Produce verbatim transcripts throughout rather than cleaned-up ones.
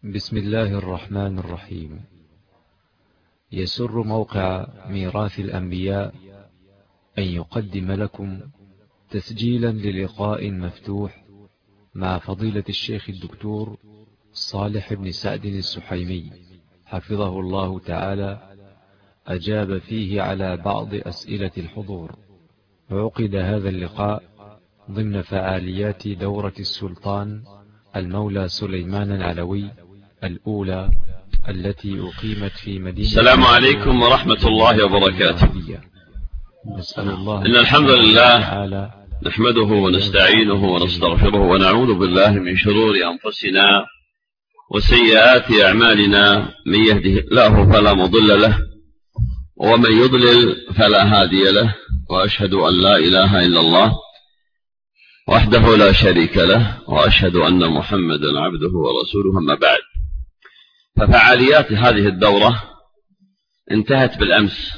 بسم الله الرحمن الرحيم. يسر موقع ميراث الأنبياء أن يقدم لكم تسجيلا للقاء مفتوح مع فضيلة الشيخ الدكتور صالح بن سعد السحيمي حفظه الله تعالى، أجاب فيه على بعض أسئلة الحضور. عقد هذا اللقاء ضمن فعاليات دورة السلطان المولى سليمان العلوي الأولى التي أقيمت في مدينة. السلام عليكم ورحمة الله وبركاته. نسأل الله إن الحمد لله نحمده ونستعينه ونستغفره ونعوذ بالله من شرور أنفسنا وسيئات أعمالنا، من يهده الله فلا مضل له ومن يضلل فلا هادي له، وأشهد أن لا إله إلا الله وحده لا شريك له، وأشهد أن محمدا عبده ورسوله. أما بعد، ففعاليات هذه الدورة انتهت بالأمس،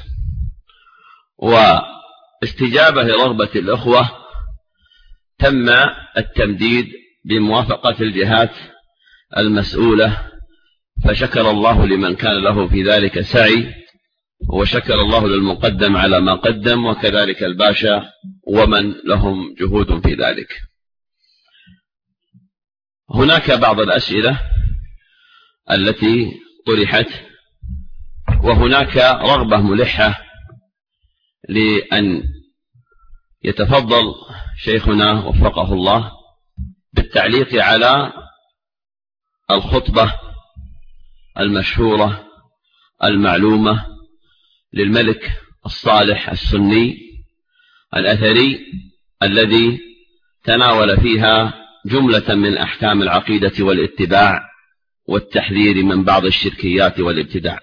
واستجابة لرغبة الأخوة تم التمديد بموافقة الجهات المسؤولة، فشكر الله لمن كان له في ذلك سعي، وشكر الله للمقدم على ما قدم، وكذلك الباشا ومن لهم جهود في ذلك. هناك بعض الأسئلة التي طرحت، وهناك رغبة ملحة لأن يتفضل شيخنا وفقه الله بالتعليق على الخطبة المشهورة المعلومة للملك الصالح السني الأثري، الذي تناول فيها جملة من أحكام العقيدة والاتباع والتحذير من بعض الشركيات والابتداع.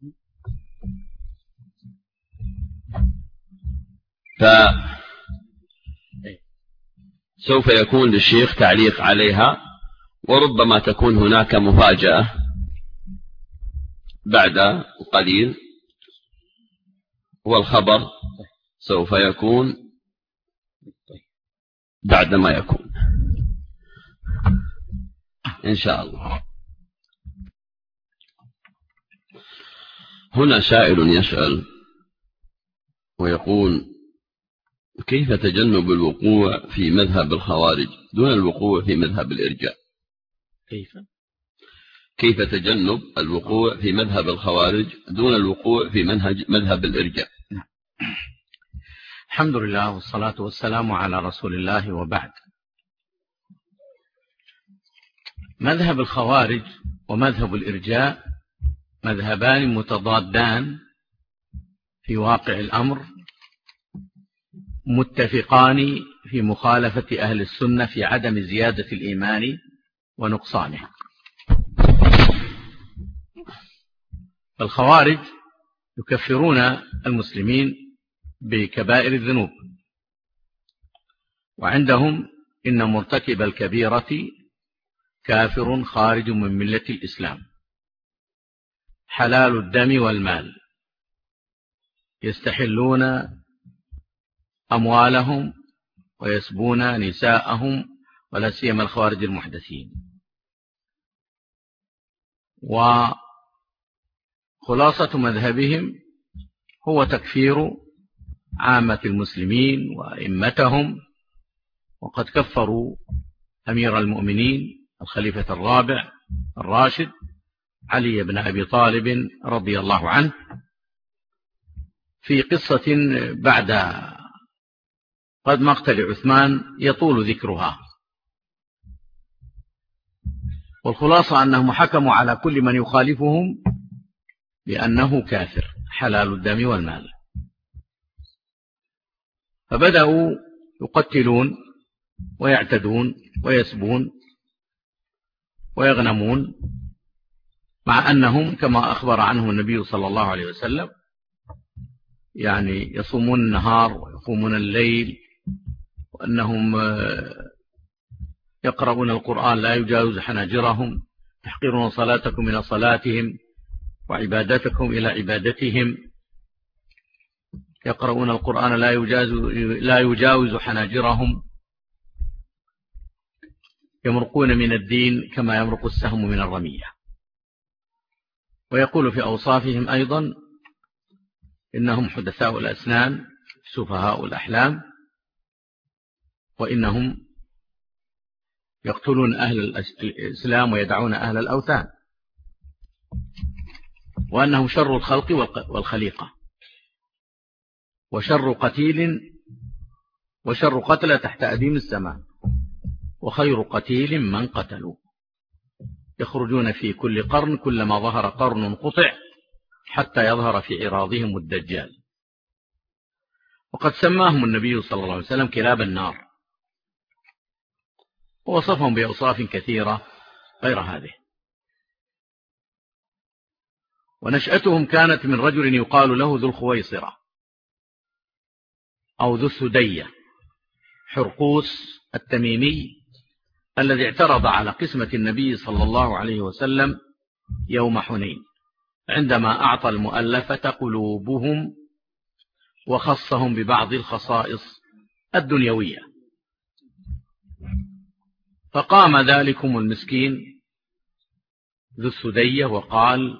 فسوف يكون للشيخ تعليق عليها، وربما تكون هناك مفاجأة بعد قليل، والخبر سوف يكون بعدما يكون إن شاء الله. هنا سائل يسأل ويقول: كيف تجنب الوقوع في مذهب الخوارج دون الوقوع في مذهب الإرجاء؟ كيف كيف تجنب الوقوع في مذهب الخوارج دون الوقوع في منهج مذهب الإرجاء؟ الحمد لله والصلاة والسلام على رسول الله، وبعد. مذهب الخوارج ومذهب الإرجاء مذهبان متضادان في واقع الأمر، متفقان في مخالفة أهل السنة في عدم زيادة الإيمان ونقصانه. الخوارج يكفرون المسلمين بكبائر الذنوب، وعندهم إن مرتكب الكبيرة كافر خارج من ملة الإسلام، حلال الدم والمال، يستحلون أموالهم ويسبون نساءهم، ولا سيما الخوارج المحدثين. وخلاصة مذهبهم هو تكفير عامة المسلمين وأئمتهم، وقد كفروا أمير المؤمنين الخليفة الرابع الراشد علي بن أبي طالب رضي الله عنه في قصة بعد قد مقتل عثمان يطول ذكرها. والخلاصة أنهم حكموا على كل من يخالفهم بأنه كافر حلال الدم والمال، فبدأوا يقتلون ويعتدون ويسبون ويغنمون، مع أنهم كما أخبر عنهم النبي صلى الله عليه وسلم يعني يصومون النهار ويقومون الليل، وأنهم يقرؤون القرآن لا يجاوز حناجرهم، تحقرون صلاتكم إلى صلاتهم وعبادتكم إلى عبادتهم، يقرؤون القرآن لا يجاوز, لا يجاوز حناجرهم، يمرقون من الدين كما يمرق السهم من الرمية. ويقول في أوصافهم أيضا إنهم حدثاء الأسنان سفهاء الأحلام، وإنهم يقتلون أهل الإسلام ويدعون أهل الأوثان، وأنهم شر الخلق والخليقة، وشر قتيل وشر قتل تحت أديم السماء، وخير قتيل من قتلوا. يخرجون في كل قرن، كلما ظهر قرن قطع حتى يظهر في عراضهم الدجال. وقد سماهم النبي صلى الله عليه وسلم كلاب النار، ووصفهم بأوصاف كثيرة غير هذه. ونشأتهم كانت من رجل يقال له ذو الخويصرة أو ذو السدية، حرقوس التميمي، الذي اعترض على قسمة النبي صلى الله عليه وسلم يوم حنين عندما أعطى المؤلفة قلوبهم وخصهم ببعض الخصائص الدنيوية. فقام ذلكم المسكين ذو السدية وقال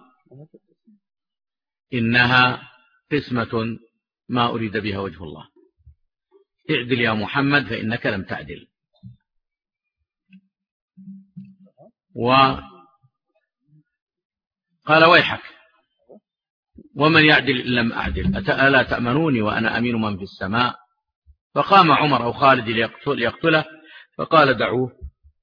إنها قسمة ما أريد بها وجه الله، اعدل يا محمد فإنك لم تعدل. وقال ويحك، ومن يعدل إن لم أعدل، ألا تأمنوني وأنا أمين من في السماء؟ فقام عمر أو خالد ليقتله، فقال دعوه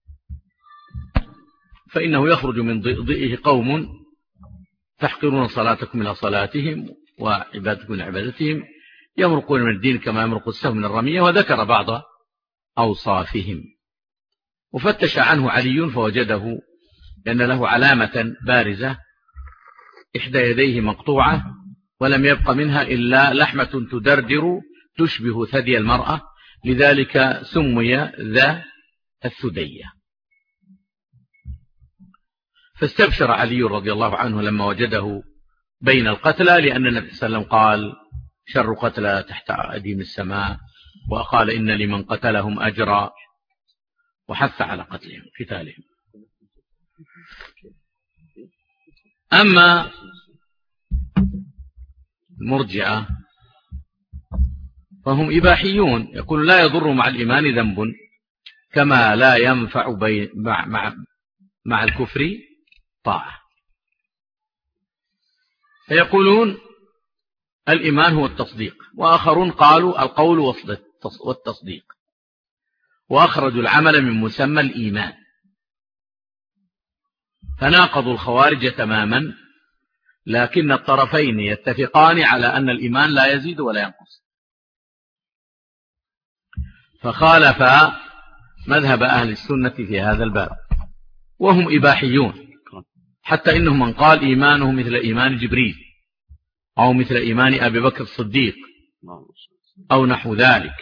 فإنه يخرج من ضئه قوم تحقرون صلاتكم إلى صلاتهم وعبادتكم إلى عبادتهم، يمرقون من الدين كما يمرق السهم من الرمية. وذكر بعض أوصافهم. وفتش عنه علي فوجده لأن له علامة بارزة، إحدى يديه مقطوعة ولم يبق منها إلا لحمة تدردر تشبه ثدي المرأة، لذلك سمي ذا الثدية. فاستبشر علي رضي الله عنه لما وجده بين القتلى، لأن النبي صلى الله عليه وسلم قال شر قتلى تحت أديم السماء، وقال إن لمن قتلهم أجرا، وحث على قتلهم قتالهم. أما المرجئة فهم إباحيون، يقول لا يضر مع الإيمان ذنب كما لا ينفع بي مع, مع, مع الكفر طاعة. فيقولون الإيمان هو التصديق، وآخرون قالوا القول والتصديق، وأخرجوا العمل من مسمى الإيمان، فناقضوا الخوارج تماما، لكن الطرفين يتفقان على أن الإيمان لا يزيد ولا ينقص. فخالف مذهب أهل السنة في هذا الباب، وهم إباحيون، حتى إنهم من قال إيمانه مثل إيمان جبريل أو مثل إيمان أبي بكر الصديق أو نحو ذلك.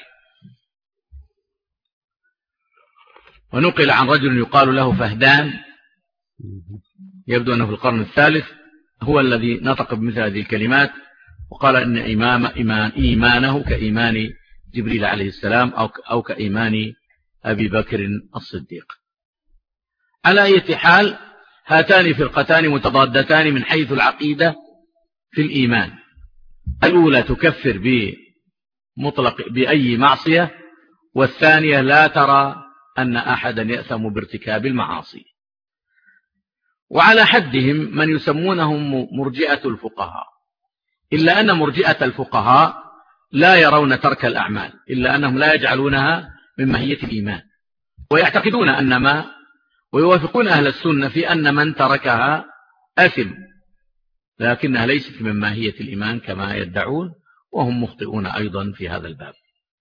ونقل عن رجل يقال له فهدان، يبدو أنه في القرن الثالث، هو الذي نطق بمثل هذه الكلمات وقال إن إمام إيمان إيمانه كإيمان جبريل عليه السلام أو أو كإيمان أبي بكر الصديق. على أي حال هاتان فرقتان متضادتان من حيث العقيدة في الإيمان. الأولى تكفر بمطلق بأي معصية، والثانية لا ترى أن أحدا يأثم بارتكاب المعاصي. وعلى حدهم من يسمونهم مرجئة الفقهاء، إلا أن مرجئة الفقهاء لا يرون ترك الأعمال، إلا أنهم لا يجعلونها من ماهية الإيمان، ويعتقدون أن ما ويوافقون أهل السنة في أن من تركها أثم، لكنها ليست من ماهية الإيمان كما يدعون، وهم مخطئون أيضا في هذا الباب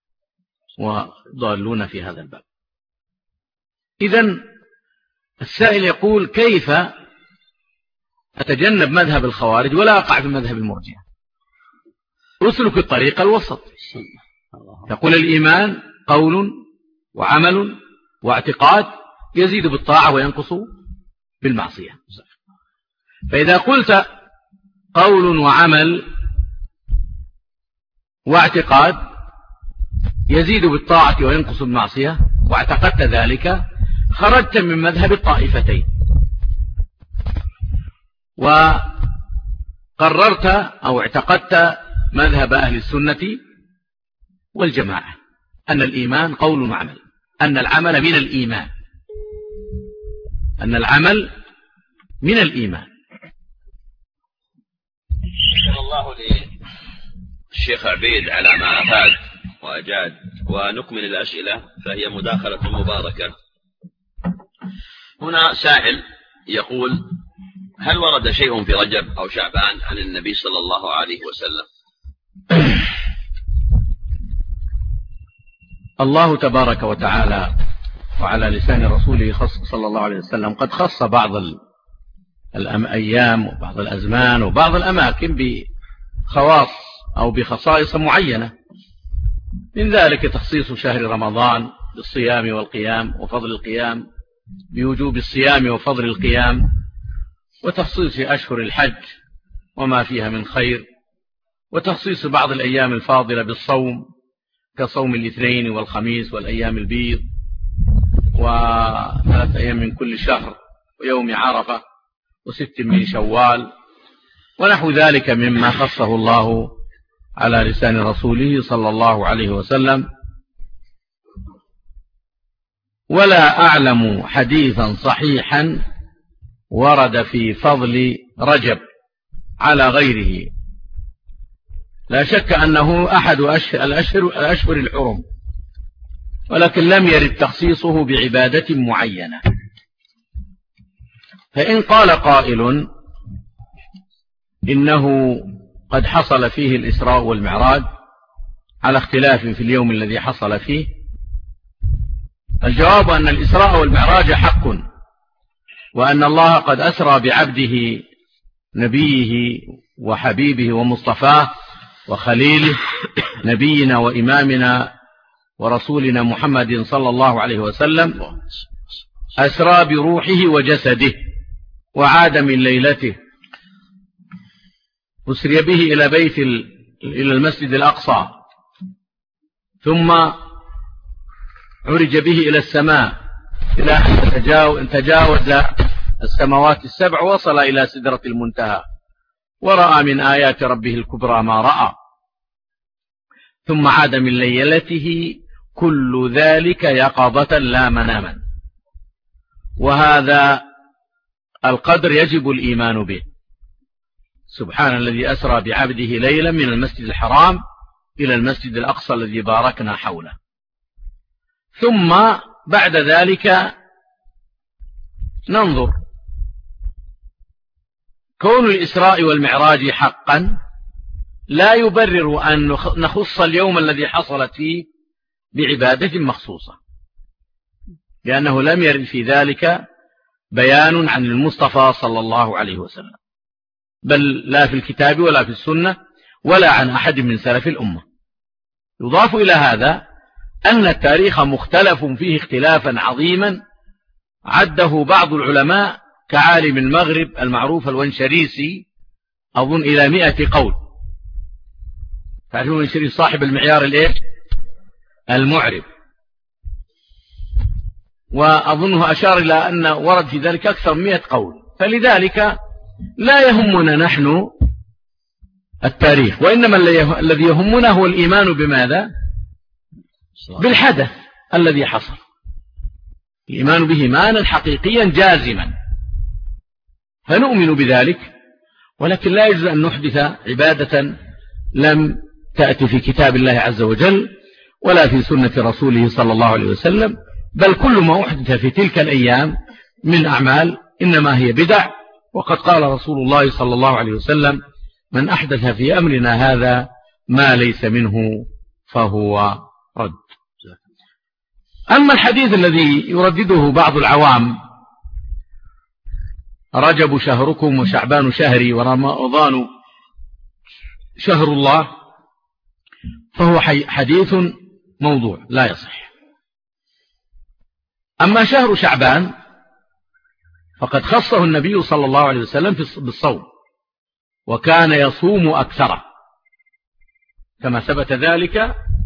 وضالون في هذا الباب. إذن السائل يقول كيف أتجنب مذهب الخوارج ولا أقع في مذهب المرجئة؟ أسلك الطريق الوسط. يقول الإيمان قول وعمل واعتقاد، يزيد بالطاعة وينقص بالمعصية. فإذا قلت قول وعمل واعتقاد يزيد بالطاعة وينقص بالمعصية واعتقدت ذلك، خرجت من مذهب الطائفتين. قررت أو اعتقدت مذهب أهل السنة والجماعة أن الإيمان قول وعمل، أن العمل من الإيمان، أن العمل من الإيمان. شكر الله للشيخ عبيد على ما أفاد وأجاد. ونكمل الأسئلة فهي مداخلة مباركة. هنا سائل يقول: هل ورد شيء في رجب أو شعبان عن النبي صلى الله عليه وسلم؟ الله تبارك وتعالى وعلى لسان رسوله صلى الله عليه وسلم قد خص بعض الأيام وبعض الأزمان وبعض الأماكن بخواص أو بخصائص معينة، من ذلك تخصيص شهر رمضان بالصيام والقيام وفضل القيام، بوجوب الصيام وفضل القيام، وتخصيص أشهر الحج وما فيها من خير، وتخصيص بعض الأيام الفاضلة بالصوم كصوم الاثنين والخميس والأيام البيض وثلاث أيام من كل شهر ويوم عرفة وست من شوال ونحو ذلك مما خصه الله على لسان رسوله صلى الله عليه وسلم. ولا أعلم حديثا صحيحا ورد في فضل رجب على غيره، لا شك أنه أحد الأشهر, الأشهر الحرم، ولكن لم يرد تخصيصه بعبادة معينة. فإن قال قائل إنه قد حصل فيه الإسراء والمعراج على اختلاف في اليوم الذي حصل فيه، الجواب أن الإسراء والمعراج حق، وأن الله قد أسرى بعبده نبيه وحبيبه ومصطفاه وخليله نبينا وإمامنا ورسولنا محمد صلى الله عليه وسلم، أسرى بروحه وجسده وعاد من ليلته، أسري به إلى بيت إلى المسجد الأقصى، ثم عرج به إلى السماء إلى أن تجاوز السماوات السبع وصل إلى سدرة المنتهى ورأى من آيات ربه الكبرى ما رأى، ثم عاد من ليلته، كل ذلك يقظة لا مناما. وهذا القدر يجب الإيمان به. سبحان الذي أسرى بعبده ليلا من المسجد الحرام إلى المسجد الأقصى الذي باركنا حوله. ثم بعد ذلك ننظر، كون الإسراء والمعراج حقا لا يبرر أن نخص اليوم الذي حصلت فيه بعبادة مخصوصة، لأنه لم يرد في ذلك بيان عن المصطفى صلى الله عليه وسلم، بل لا في الكتاب ولا في السنة ولا عن أحد من سلف الأمة. يضاف إلى هذا أن التاريخ مختلف فيه اختلافا عظيما عده بعض العلماء كعالم المغرب المعروف الونشريسي أظن إلى مئة قول. تعرفون الونشريسي صاحب المعيار الإيه؟ المعرب، وأظنه أشار إلى أن ورد في ذلك أكثر من مئة قول. فلذلك لا يهمنا نحن التاريخ، وإنما الذي يهمنا هو الإيمان بماذا؟ بالحدث الذي حصل، الإيمان به إيمانا حقيقيا جازما، فنؤمن بذلك. ولكن لا يجوز أن نحدث عبادة لم تأتي في كتاب الله عز وجل ولا في سنة رسوله صلى الله عليه وسلم، بل كل ما أحدث في تلك الأيام من أعمال إنما هي بدع. وقد قال رسول الله صلى الله عليه وسلم: من أحدث في أمرنا هذا ما ليس منه فهو رد. أما الحديث الذي يردده بعض العوام: رجب شهركم وشعبان شهري ورمضان شهر الله، فهو حديث موضوع لا يصح. أما شهر شعبان فقد خصه النبي صلى الله عليه وسلم بالصوم، وكان يصوم أكثره، كما ثبت ذلك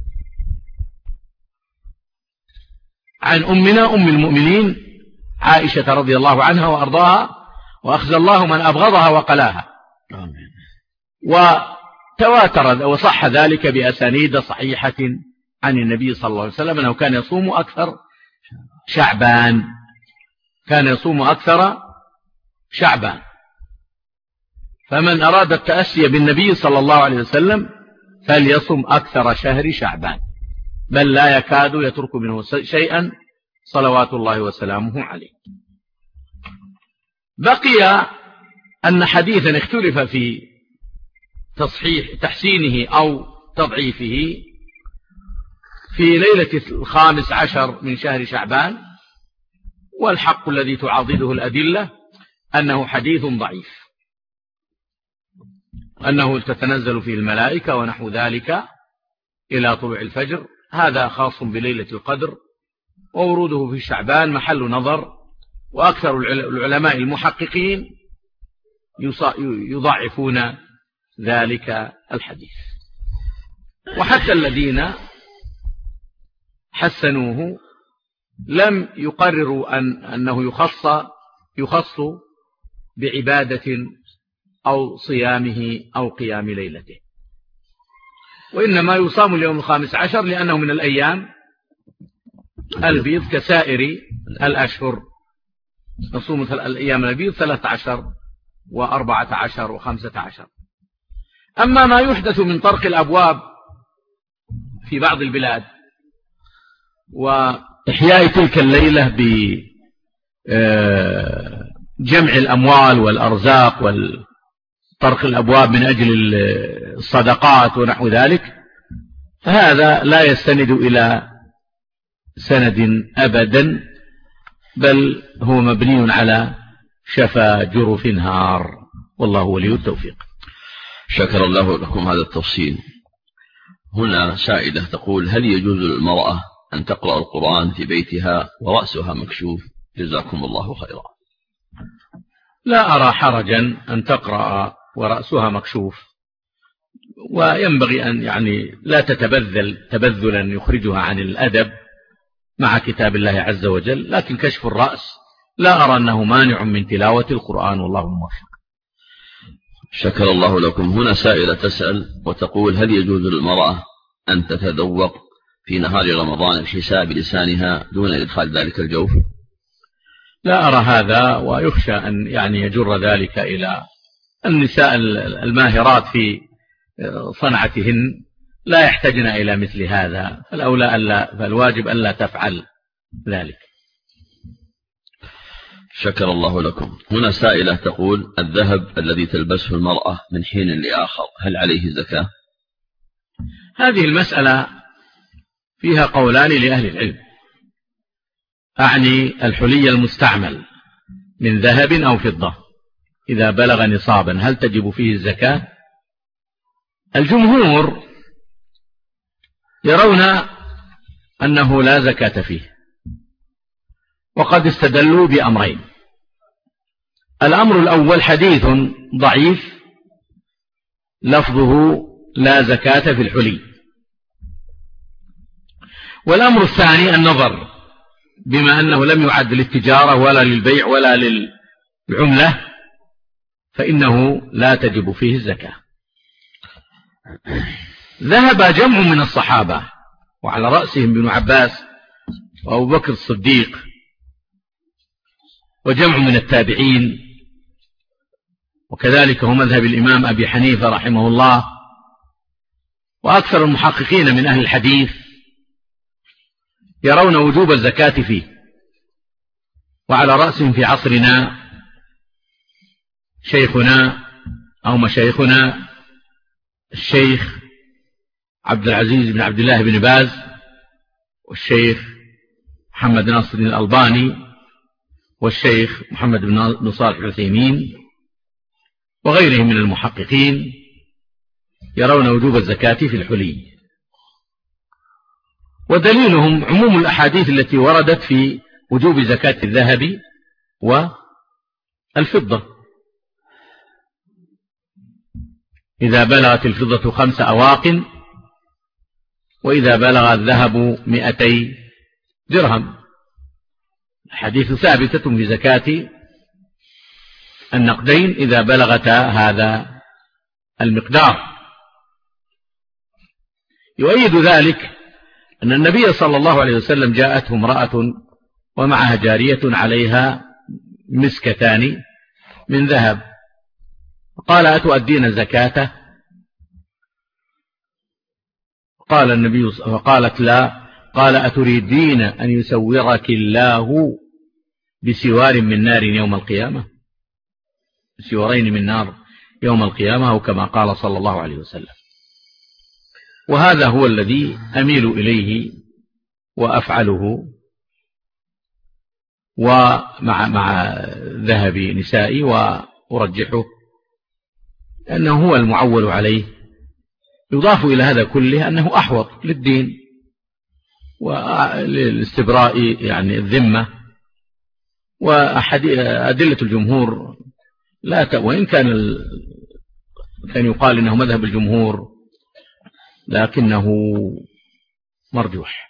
عن أمنا أم المؤمنين عائشة رضي الله عنها وأرضاها، وأخزى الله من أبغضها وقلاها. وتواتر وصح ذلك بأسانيد صحيحة عن النبي صلى الله عليه وسلم أنه كان يصوم أكثر شعبان، كان يصوم أكثر شعبان. فمن أراد التأسي بالنبي صلى الله عليه وسلم فليصم أكثر شهر شعبان، بل لا يكاد يترك منه شيئا صلوات الله وسلامه عليه. بقي أن حديثا اختلف في تصحيح تحسينه أو تضعيفه في ليلة الخامس عشر من شهر شعبان، والحق الذي تعاضده الأدلة أنه حديث ضعيف، أنه تتنزل فيه الملائكة ونحو ذلك إلى طلوع الفجر. هذا خاص بليلة القدر، ووروده في شعبان محل نظر، وأكثر العلماء المحققين يضعفون ذلك الحديث، وحتى الذين حسنوه لم يقرروا أن أنه يخص يخص بعبادة أو صيامه أو قيام ليلته، وإنما يصام اليوم الخامس عشر لأنه من الأيام البيض كسائر الأشهر، نصوم الأيام البيض ثلاثة عشر وأربعة عشر وخمسة عشر. أما ما يحدث من طرق الأبواب في بعض البلاد وإحياء تلك الليلة بجمع الأموال والأرزاق وطرق الأبواب من أجل الصدقات ونحو ذلك، فهذا لا يستند إلى سند أبدا، بل هو مبني على شفا جرف هار، والله ولي التوفيق. شكر الله لكم هذا التفصيل. هنا سائلة تقول: هل يجوز للمرأة أن تقرأ القرآن في بيتها ورأسها مكشوف؟ جزاكم الله خيرا. لا أرى حرجا أن تقرأ ورأسها مكشوف، وينبغي أن يعني لا تتبذل تبذلا يخرجها عن الأدب مع كتاب الله عز وجل، لكن كشف الرأس لا أرى أنه مانع من تلاوة القرآن، والله موفق. شكر الله لكم. هنا سائلة تسأل وتقول: هل يجوز للمرأة أن تتذوق في نهار رمضان بحساب لسانها دون إدخال ذلك الجوف؟ لا أرى هذا، ويخشى أن يعني يجر ذلك إلى النساء الماهرات في صنعتهن لا يحتاجن إلى مثل هذا، فالأولى ألا فالواجب ألا تفعل ذلك. شكر الله لكم. هنا سائلة تقول: الذهب الذي تلبسه المرأة من حين لآخر هل عليه زكاة؟ هذه المسألة فيها قولان لأهل العلم، أعني الحلي المستعمل من ذهب أو فضة إذا بلغ نصابا هل تجب فيه الزكاة؟ الجمهور يرون أنه لا زكاة فيه، وقد استدلوا بأمرين. الأمر الأول حديث ضعيف لفظه لا زكاة في الحلي، والأمر الثاني النظر، بما أنه لم يعد للتجارة ولا للبيع ولا للعملة فإنه لا تجب فيه الزكاة. ذهب جمع من الصحابة وعلى رأسهم ابن عباس وأبو بكر الصديق وجمع من التابعين، وكذلك هو مذهب الإمام أبي حنيفة رحمه الله وأكثر المحققين من أهل الحديث، يرون وجوب الزكاة فيه. وعلى رأسهم في عصرنا شيخنا أو مشايخنا الشيخ عبد العزيز بن عبد الله بن باز والشيخ محمد ناصر الألباني والشيخ محمد بن صالح العثيمين وغيرهم من المحققين، يرون وجوب الزكاة في الحلي، ودليلهم عموم الأحاديث التي وردت في وجوب زكاة الذهب والفضة. إذا بلغت الفضة خمس أواق وإذا بلغ الذهب مئتي درهم، الحديث ثابتة في زكاة النقدين إذا بلغتا هذا المقدار. يؤيد ذلك أن النبي صلى الله عليه وسلم جاءته امرأة ومعها جارية عليها مسكتان من ذهب، قال أتؤدين زكاته؟ قال النبي فقالت لا. قال أتريدين أن يسورك الله بسوار من نار يوم القيامة، بسوارين من نار يوم القيامة، أو كما قال صلى الله عليه وسلم. وهذا هو الذي أميل إليه وأفعله، ومع مع ذهب نسائي، وأرجحه أنه هو المعول عليه. يضاف إلى هذا كله أنه أحوط للدين وللاستبراء يعني الذمة. وأدلة الجمهور لا ت... وإن كان ال... كان يقال إنه مذهب الجمهور لكنه مرجوح،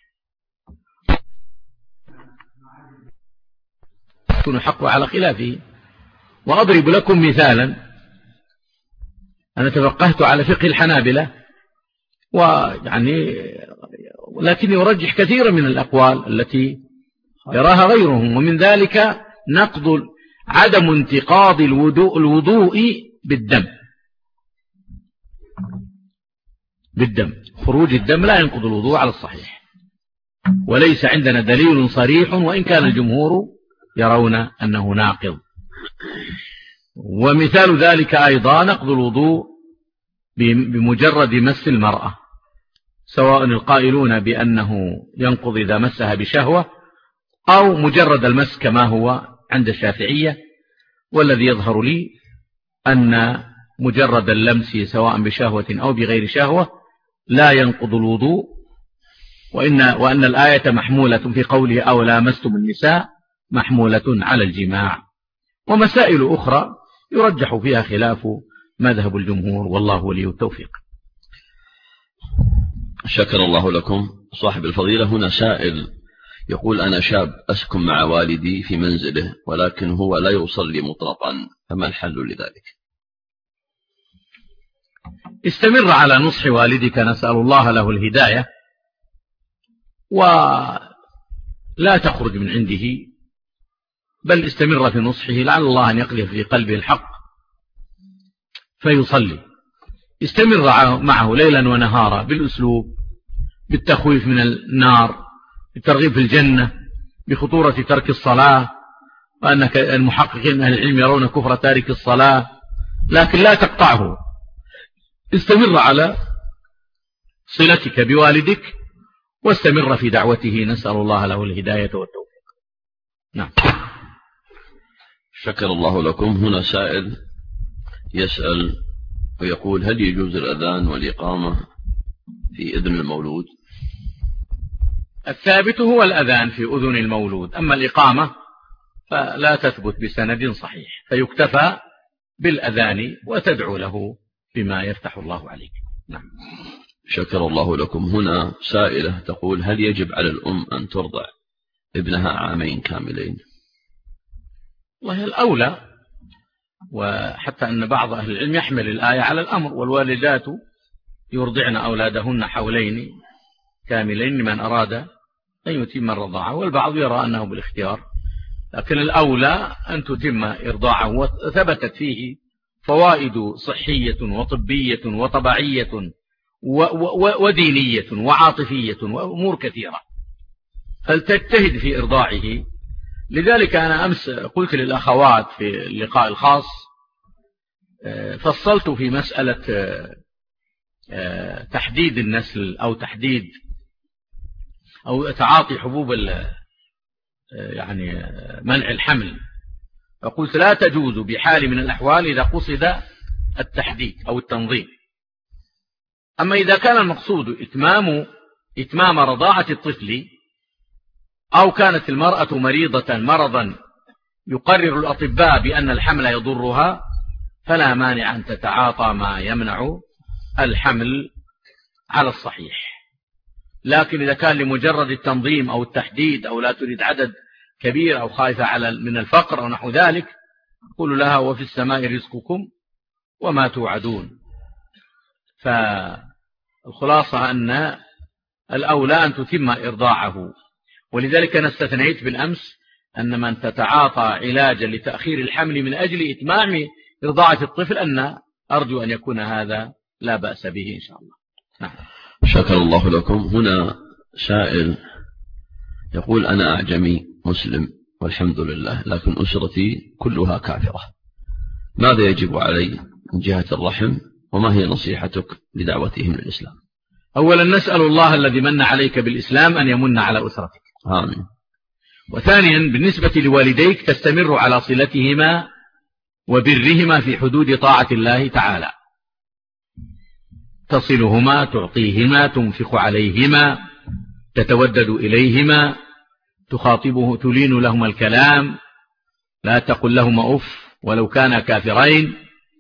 يكون حقه على خلافه. وأضرب لكم مثالا، أنا تفقهت على فقه الحنابلة ويعني لكني أرجح كثيرا من الأقوال التي يراها غيرهم، ومن ذلك نقض عدم انتقاض الوضوء, الوضوء بالدم بالدم خروج الدم لا ينقض الوضوء على الصحيح، وليس عندنا دليل صريح، وإن كان الجمهور يرون أنه ناقض. ومثال ذلك أيضا نقض الوضوء بمجرد مس المرأة، سواء القائلون بأنه ينقض إذا مسها بشهوة أو مجرد المس كما هو عند الشافعية. والذي يظهر لي أن مجرد اللمس سواء بشهوة أو بغير شهوة لا ينقض الوضوء، وإن, وأن الآية محمولة في قوله أو لامستم النساء محمولة على الجماع. ومسائل أخرى يرجح فيها خلاف مذهب الجمهور، والله ولي التوفيق. شكر الله لكم. صاحب الفضيلة هنا سائل يقول أنا شاب أسكن مع والدي في منزله ولكن هو لا يصلي مطلقا، فما الحل لذلك؟ استمر على نصح والدك، نسأل الله له الهداية، ولا تخرج من عنده، بل استمر في نصحه، لعل الله أن يقذف في قلبه الحق فيصلي. استمر معه ليلا ونهارا بالأسلوب، بالتخويف من النار، بالترغيب في الجنة، بخطورة ترك الصلاة، وأنك المحققين من أهل العلم يرون كفر تارك الصلاة، لكن لا تقطعه. استمر على صلتك بوالدك واستمر في دعوته، نسأل الله له الهداية والتوفيق. نعم. شكر الله لكم. هنا سائل يسأل ويقول هل يجوز الأذان والإقامة في أذن المولود؟ الثابت هو الأذان في أذن المولود، أما الإقامة فلا تثبت بسند صحيح، فيكتفى بالأذان وتدعو له بما يفتح الله عليك. نعم. شكر الله لكم. هنا سائلة تقول هل يجب على الأم أن ترضع ابنها عامين كاملين؟ والله الأولى، وحتى أن بعض أهل العلم يحمل الآية على الأمر، والوالدات يرضعن أولادهن حولين كاملين لمن أراد أن يتم الرضاعة، والبعض يرى أنه بالاختيار، لكن الأولى أن تتم إرضاعه، وثبتت فيه فوائد صحية وطبية وطبيعية ودينية وعاطفية وأمور كثيرة، فلتجتهد في إرضاعه. لذلك أنا أمس قلت للأخوات في اللقاء الخاص، فصلت في مسألة تحديد النسل أو تحديد أو تعاطي حبوب يعني منع الحمل، فقلت لا تجوز بحال من الأحوال إذا قصد التحديد أو التنظيم. أما إذا كان المقصود إتمام إتمام رضاعة الطفل، أو كانت المرأة مريضة مرضا يقرر الأطباء بأن الحمل يضرها، فلا مانع أن تتعاطى ما يمنع الحمل على الصحيح. لكن إذا كان لمجرد التنظيم أو التحديد، أو لا تريد عدد كبير، أو خايفة على من الفقر أو نحو ذلك، قل لها وفي السماء رزقكم وما توعدون. فالخلاصة أن الأولى أن تتم إرضاعه. ولذلك أنا استثنيت بالأمس أن من تتعاطى علاجا لتأخير الحمل من أجل إتمام إرضاعة الطفل أن أرجو أن يكون هذا لا بأس به إن شاء الله. نعم. شكر الله لكم. هنا سائل يقول أنا أعجمي مسلم والحمد لله، لكن أسرتي كلها كافرة، ماذا يجب علي من جهة الرحم، وما هي نصيحتك لدعوتهم للإسلام؟ أولا نسأل الله الذي من عليك بالإسلام أن يمن على أسرتك. آمين. وثانيا بالنسبة لوالديك تستمر على صلتهما وبرهما في حدود طاعة الله تعالى، تصلهما، تعطيهما، تنفق عليهما، تتودد إليهما، تخاطبه، تلين لهما الكلام، لا تقل لهما أف ولو كانا كافرين،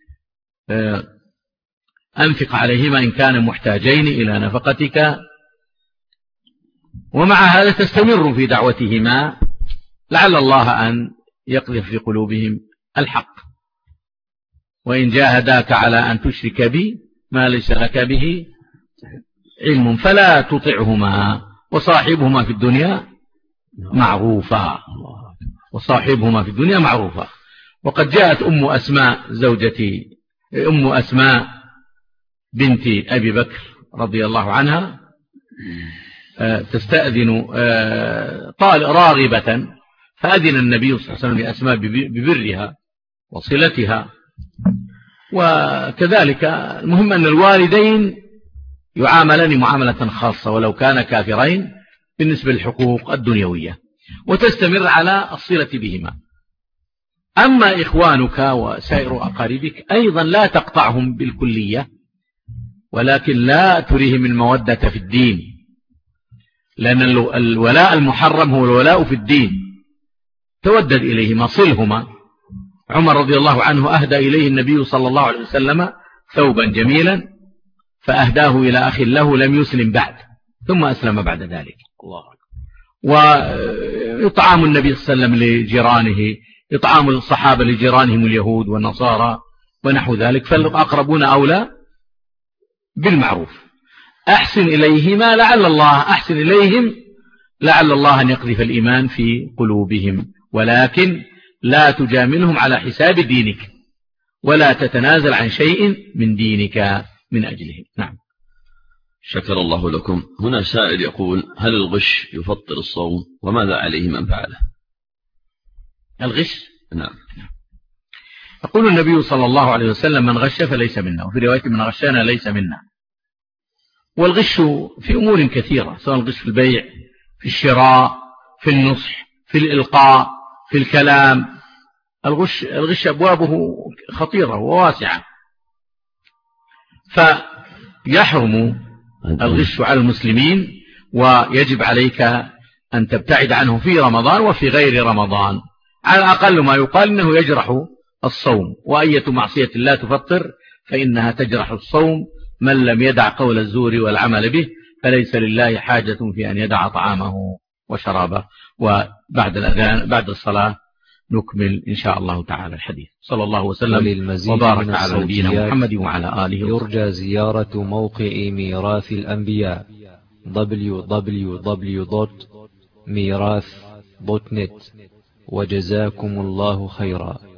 أنفق عليهما إن كان محتاجين إلى نفقتك. ومع هذا تستمر في دعوتهما لعل الله أن يقذف في قلوبهم الحق. وإن جاهداك على أن تشرك بي ما ليس لك به علم فلا تطعهما وصاحبهما في الدنيا معروفا، وصاحبهما في الدنيا معروفا. وقد جاءت أم أسماء زوجتي أم أسماء بنت أبي بكر رضي الله عنها تستأذن طال راغبة، فأذن النبي صلى الله عليه وسلم لأسماء ببرها وصلتها. وكذلك المهم أن الوالدين يعاملان معاملة خاصة ولو كان كافرين بالنسبة للحقوق الدنيوية، وتستمر على الصلة بهما. أما إخوانك وسائر أقاربك أيضا لا تقطعهم بالكلية، ولكن لا تريهم المودة في الدين، لأن الولاء المحرم هو الولاء في الدين. تودد إليهما، صلهما. عمر رضي الله عنه أهدى إليه النبي صلى الله عليه وسلم ثوبا جميلا فأهداه إلى أخ له لم يسلم بعد، ثم أسلم بعد ذلك. الله. وإطعام النبي صلى الله عليه وسلم لجيرانه، إطعام الصحابة لجيرانهم اليهود والنصارى ونحو ذلك، فالأقربون أولى بالمعروف. أحسن إليهما لعل الله أحسن إليهم لعل الله أن يقذف الإيمان في قلوبهم، ولكن لا تجاملهم على حساب دينك، ولا تتنازل عن شيء من دينك من أجلهم. نعم. شكر الله لكم. هنا سائل يقول هل الغش يفطر الصوم، وماذا عليه من فعله؟ الغش؟ نعم. يقول النبي صلى الله عليه وسلم من غش فليس منا، وفي رواية من غشنا ليس منا. والغش في أمور كثيرة، سواء الغش في البيع، في الشراء، في النصح، في الإلقاء، في الكلام. الغش, الغش أبوابه خطيرة وواسعة، فيحرم الغش على المسلمين، ويجب عليك أن تبتعد عنه في رمضان وفي غير رمضان. على الأقل ما يقال إنه يجرح الصوم، وأية معصية لا تفطر فإنها تجرح الصوم. من لم يدع قول الزور والعمل به فليس لله حاجة في أن يدع طعامه وشرابه. وبعد الأذان بعد الصلاة نكمل إن شاء الله تعالى الحديث. صلى الله وسلم وبارك على نبينا محمد وعلى آله. يرجى زيارة موقع ميراث الأنبياء دبليو دبليو دبليو دوت ميراث دوت نت. وجزاكم الله خيرا.